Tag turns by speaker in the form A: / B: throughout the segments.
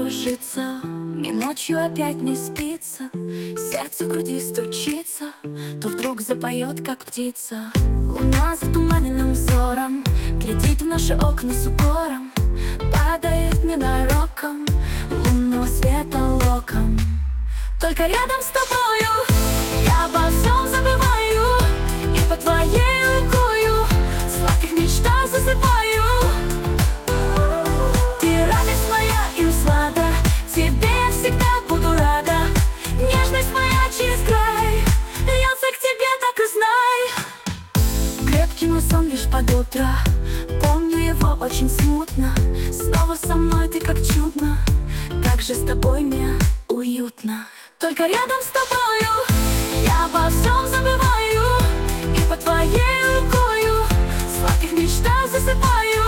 A: кружится, и ночью опять не спится, сердце в груди стучится, то вдруг запоет, как птица. Луна затуманенным взором глядит в наши окна с укором, падает ненароком лунного света локом. Только рядом с тобою я обо всем забываю, и по твоей рукою в сладких мечтах засыпаю. Ты радость моя и услада, тебе я всегда буду рада. Нежность моя через край льется к тебе, так и знай. Крепкий мой сон лишь под утро, помню его очень смутно. Снова со мной ты как чудно, как же с тобой мне уютно. Только рядом с тобою я обо всем забываю, и по твоей рукою в сладких мечтах засыпаю.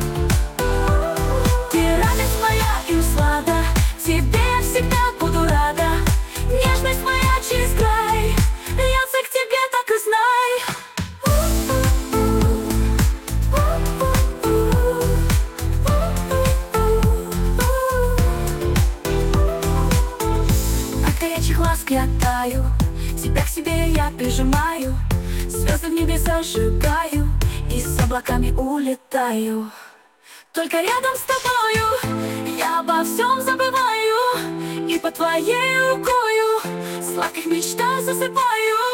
A: Ты радость моя и услада, тебе я всегда буду рада. Нежность моя через край льется к тебе, так и знай. Ласки я таю, тебя к себе я прижимаю, звезды в небе зажигаю и с облаками улетаю. Только рядом с тобою я обо всем забываю, и по твоей рукою в сладких мечтах засыпаю.